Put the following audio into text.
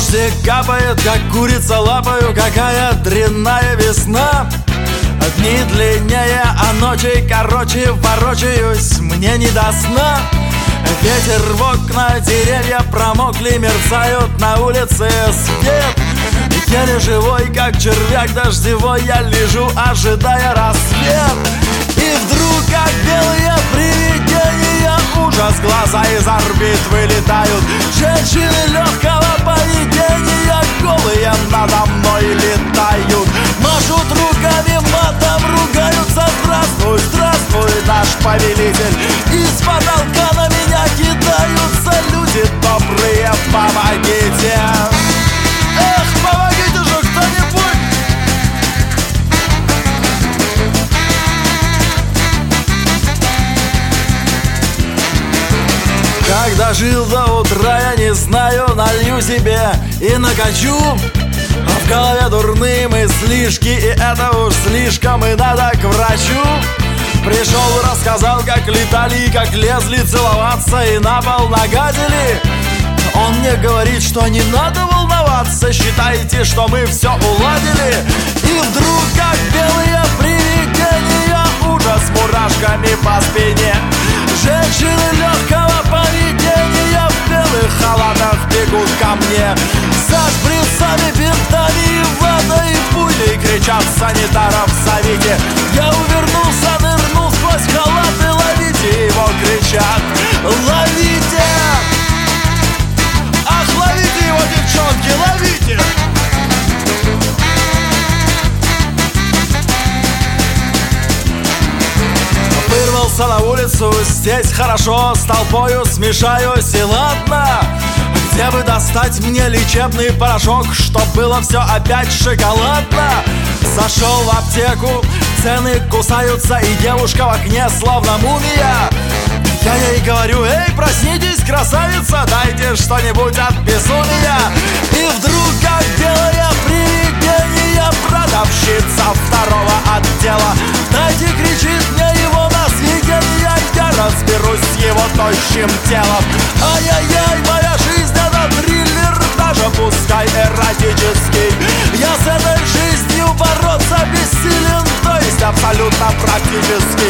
Дождик капает, как курица лапаю, какая дрянная весна. Дни длиннее, а ночи короче, ворочаюсь, мне не до сна. Ветер в окна, деревья промокли, мерцают на улице свет. Еле живой, как червяк дождевой, я лежу, ожидая рассвет. И вдруг, как белые привидения, ужас, глаза из орбит вылетают. Женщины легкого поведения, голые надо мной летают. Машут руками, матом ругаются. Здравствуй, здравствуй, наш повелитель. Из потолка на меня кидаются люди добрые, помогите. Эх, помогите же кто-нибудь! Когда жил до утра, я не знаю, налью себе и накачу. А в голове дурные мыслишки, и это уж слишком, и надо к врачу. Пришел, рассказал, как летали и как лезли целоваться, и на пол нагадили. Он мне говорит, что не надо волноваться, считайте, что мы все уладили. И вдруг, как белые привидения, ужас мурашками по спине. Женщины легкого поведения в белых халатах бегут ко мне. За шприцами, бинтами и водой, пулей кричат санитаров «Зовите!». Я увернулся, нырнул сквозь халат, и ловите его, кричат «Ловите!». Ах, ловите его, девчонки, ловите! Вырвался на улицу, здесь хорошо, с толпою смешаюсь, и ладно. Где бы достать мне лечебный порошок, чтоб было все опять шоколадно? Зашел в аптеку, цены кусаются, и девушка в окне словно мумия. Я ей говорю: эй, проснитесь, красавица, дайте что-нибудь от безумия. И вдруг, как белое привидение, продавщица второго отдела: дайте, кричит мне, его на свидетелья, я разберусь с его тощим телом. Ай-яй-яй, моя жизнь — это триллер, даже пускай эротический. Я с этой жизнью бороться бессилен, то есть абсолютно практически.